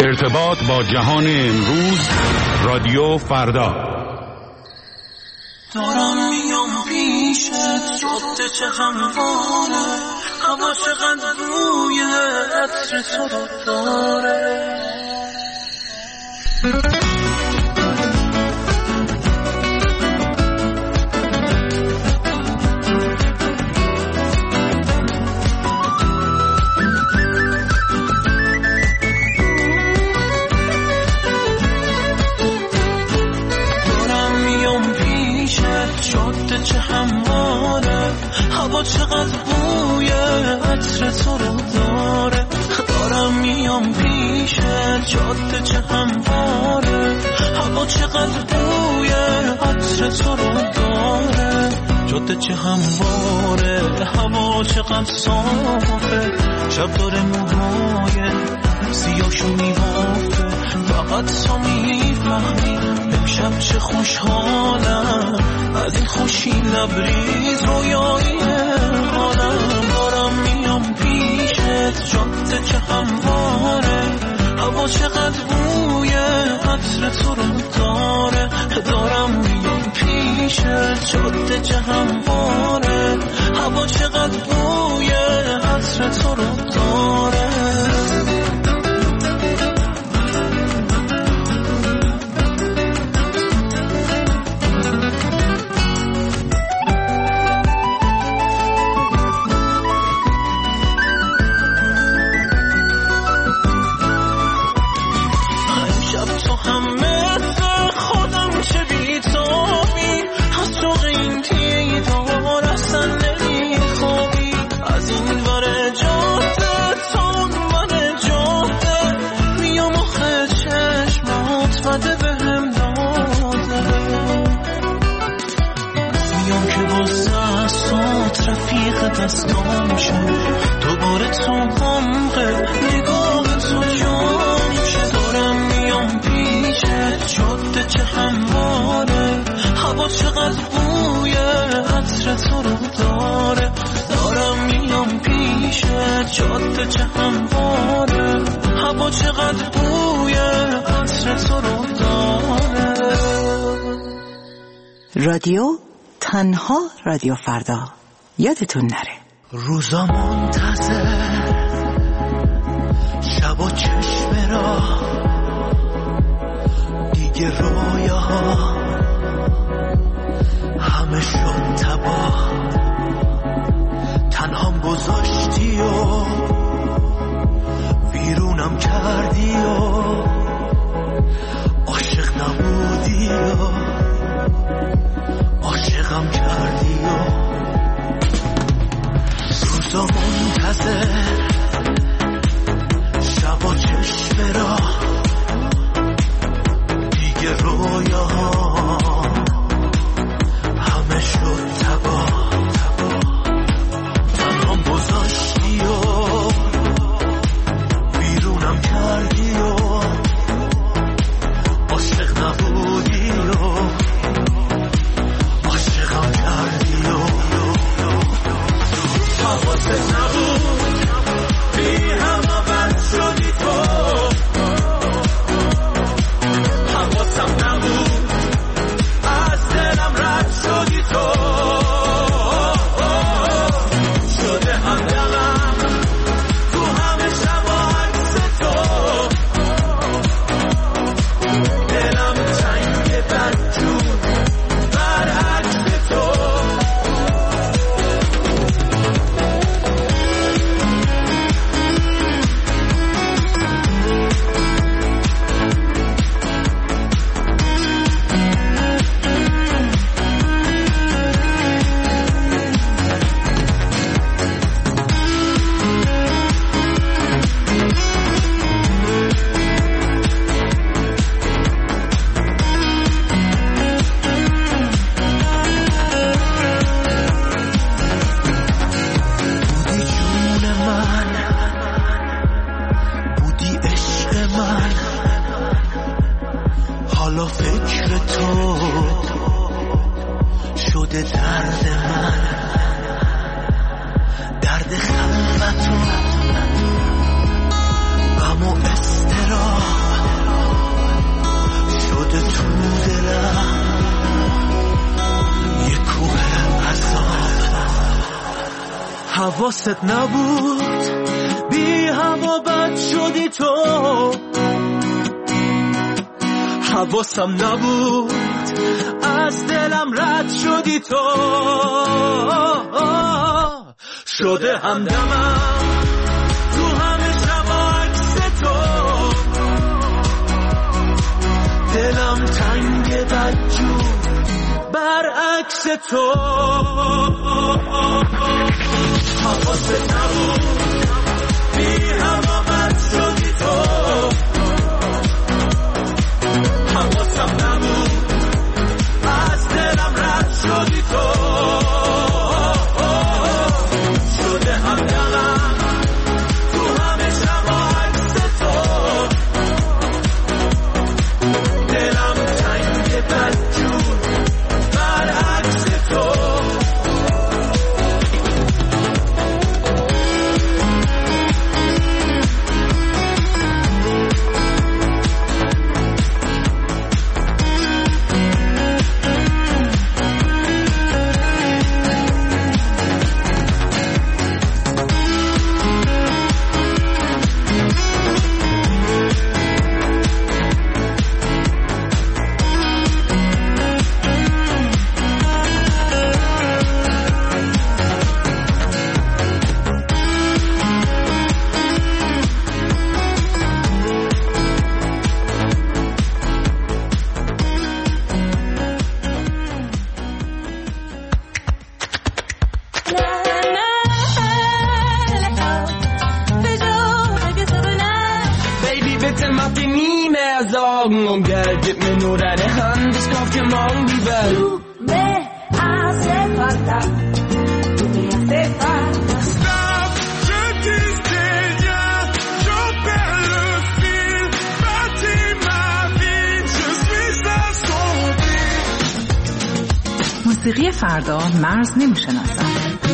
ارتباط با جهان امروز، رادیو فردا. دارم میام پیشت، جاده چه همواره، هوا چقدر روی عطر تو رو داره. جاده چه همواره، هوا چقدر بوی عطر تو رو داره. دارم میام پیشت، جاده چه همواره، هوا چقدر بوی عطر تو رو داره. جاده چه همواره، هوا چقدر صافه، شب داره موهای سیاهشو میبافه. فقط تو میفهمی امشب چه خوشحالم، از این خوشی لبریز رویایی حالم. دارم میام پیشت، جاده چه همواره، هوا چقدر بوی عطر تو رو داره. دارم میام پیشت، جاده چه همواره، هوا چقدر بوی عطر تو رو داره. دستام شد دوباره تو غمقه نگاه تو جام شد. دارم میام پیشت، جاده چه همواره، هوا چقدر بوی عطر تو رو داره. دارم میام پیشت، جاده چه همواره، هوا چقدر بوی عطر تو رو داره. رادیو تنها رادیو فردا، یادتون نره. روزا منتظر، شب و چشم را دیگه رویاها همه شد تباه. تنهام گذاشتی و ویرونم کردی و عاشق نبودی و عاشقم کردی و روزا منتظر، شب و چشم را دیگه رویاها همه شد تباه. تنهام گذاشتی و بیرونم کردی و عاشق نبودی و عاشقم کردی و حواست نبود، بی همه بد شدی تو. حواسم نبود، از دلم رد شدی تو. شده همدمم تو همه شب عکس تو. دلم تنگ بدجور برعکس تو. حالا فکر تو شده درد من، درد خلوت و غم و اضطراب. حواست نبود بی هوا بد شدی تو حواسم نبود از دلم رد شدی تو شده همدمم تو همه شبا عکس تو دلم تنگ بدجور برعکس تو حواست نبود بی هوا بد شدی تو حواسم نبود از دلم رد شدی تو شده همدمم تو همه شبا عکس تو دلم تنگ بدجور برعکس تو Und Geld, gib mir nur deine Hand, ich kauf dir morgen die Welt. Du me hace falta, tu me hace falta. Stop, je disais rien, j'en perds le fil, bâtis ma vie, je suis assombri. موسیقی فردا مرز نمیشناسد.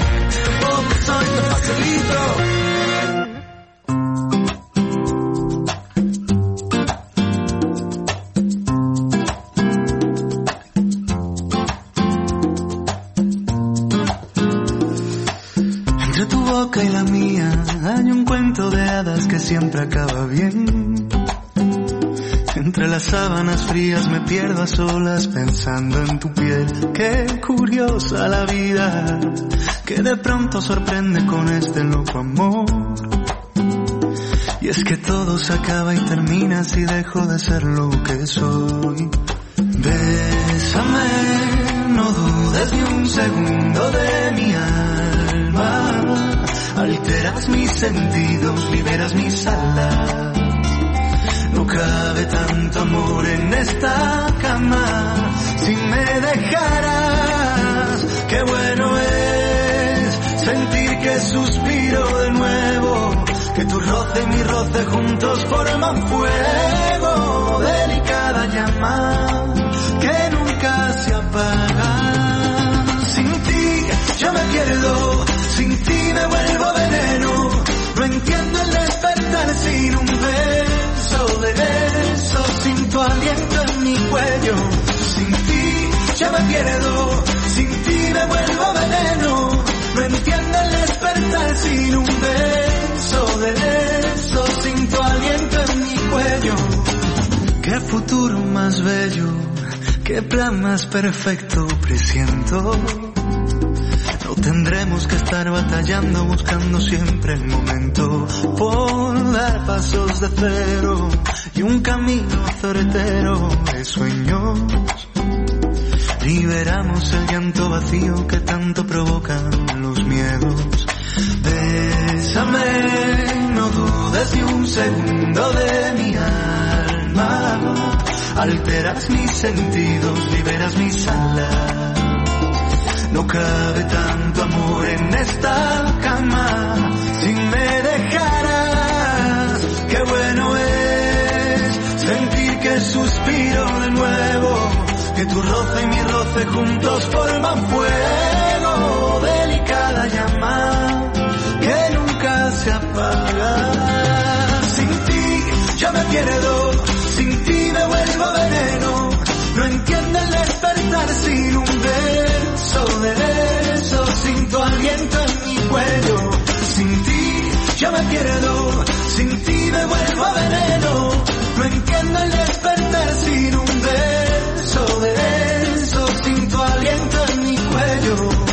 Y la mía hay un cuento de hadas que siempre acaba bien. Entre las sábanas frías me pierdo a solas pensando en tu piel. Qué curiosa la vida que de pronto sorprende con este loco amor. Y es que todo se acaba y termina si dejo de ser lo que soy. Bésame, no dudes ni un segundo de mi alma. Alteras mis sentidos, liberas mis alas. No cabe tanto amor en esta cama. Si me dejaras, qué bueno es sentir que suspiro de nuevo. Que tu roce y mi roce juntos forman fuego. Delicada llama que nunca se apaga. Sin ti yo me pierdo, sin ti me vuelvo veneno. No entiendo el despertar sin un beso de beso, sin tu aliento en mi cuello. Sin ti yo me pierdo, sin ti me vuelvo veneno. No entiendo el despertar sin un beso de beso, sin tu aliento en mi cuello. Qué futuro más bello, qué plan más perfecto presiento. No tendremos que estar batallando, buscando siempre el momento por dar pasos de cero y un camino certero de sueños. Liberamos el llanto vacío que tanto provocan los miedos. Bésame, no dudes ni un segundo de mi alma. Alteras mis sentidos, liberas mis alas. No cabe tanto amor en esta cama. Si me dejaras, qué bueno es sentir que suspiro de nuevo. Que tu roce y mi roce juntos forman fuego. Delicada llama que nunca se apaga. Sin ti yo me pierdo, sin ti me vuelvo veneno. No entiendo el despertar sin un beso de beso, sin tu aliento en mi cuello. ya me pierdo, sin ti me vuelvo a veneno, no entiendo el despertar sin un beso de eso, sin tu aliento en mi cuello.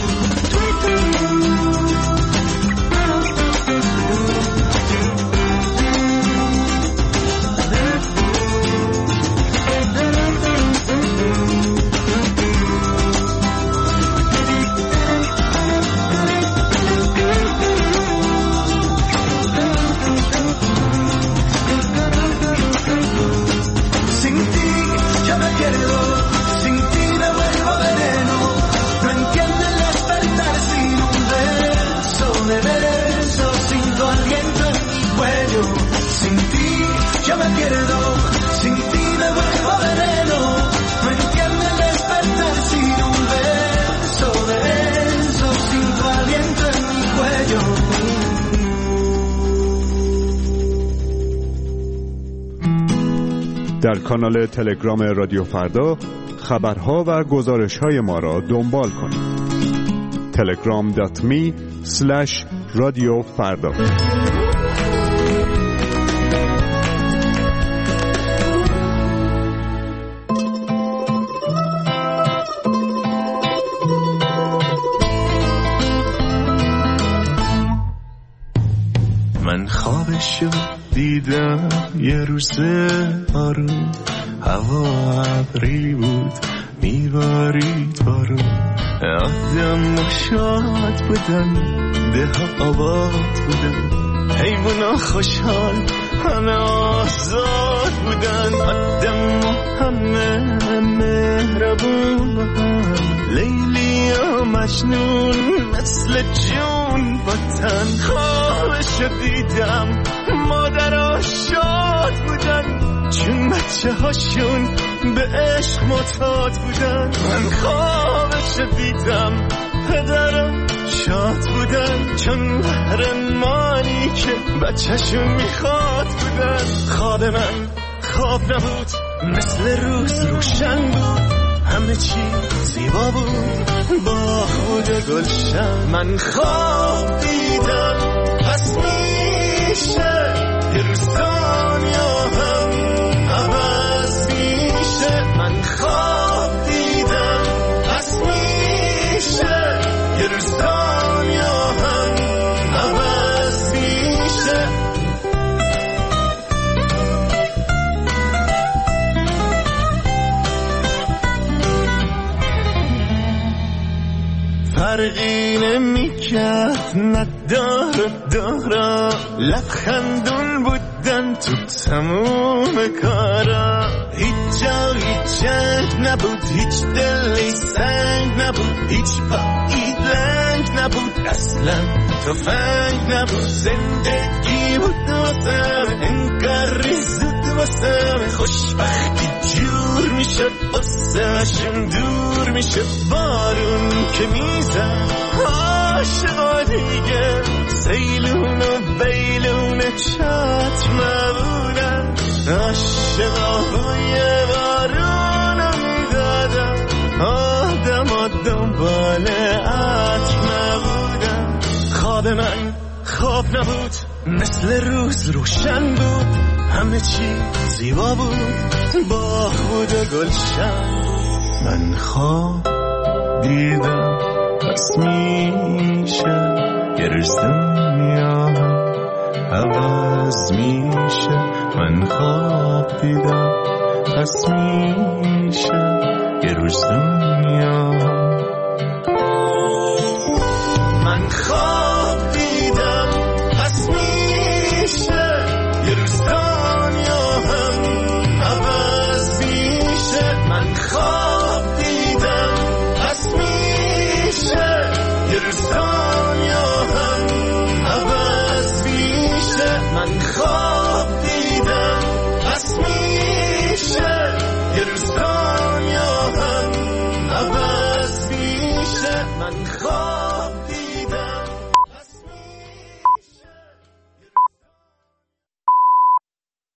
در کانال تلگرام رادیو فردا خبرها و گزارش‌های ما را دنبال کنید. telegram.me/رادیوفردا. من خوابشو دیدم یه روز آروم، هوا ابری بود میبارید بارون، آدم شاد بودن، ده آباد بودن، حیونا خوشحال همه آزاد بودن، آدم همه مهربون، لیلی و مجنون مثل جون با تنهاش دیدم، مادرها شاد بودن چون بچه هاشون به عشق معتاد بودن، من خوابش دیدم پدرم شاد بودن چون قهرمانی که بچهشون میخواد بودن، خواب من خواب نبود مثل روز روشن بود، همه چی زیبا بود با خود گلشن، من خواب دیدم پس میشه یه روز دنیا هم عوض میشه، من خواب دیدم پس میشه یه روز دنیا هم عوض میشه. فرقی نمیکرد نداره لبخندون بودن تو تموم کارا، هیچ جا هیچ جنگ نبود، هیچ دلی سنگ نبود، هیچ پایی لنگ نبود، اصلا تفنگ نبود، زندگی بود واسم انگاری زود واسم، خوشبختی جور میشد واسمشون دور میشد، بارون که میزن عاشقا دیگه سیلون و بیلون چتر نبودن، عاشقا بوی بارون رو میدادن، آدم ها دنبال عطر نبودن، خواب من خواب نبود مثل روز روشن بود، همه چی زیبا بود با خود گلشن، من خواب دیدم پس میشه یه روز دنیا عوض میشه، من خواب دیدم پس میشه یه روز دنیا، من خواب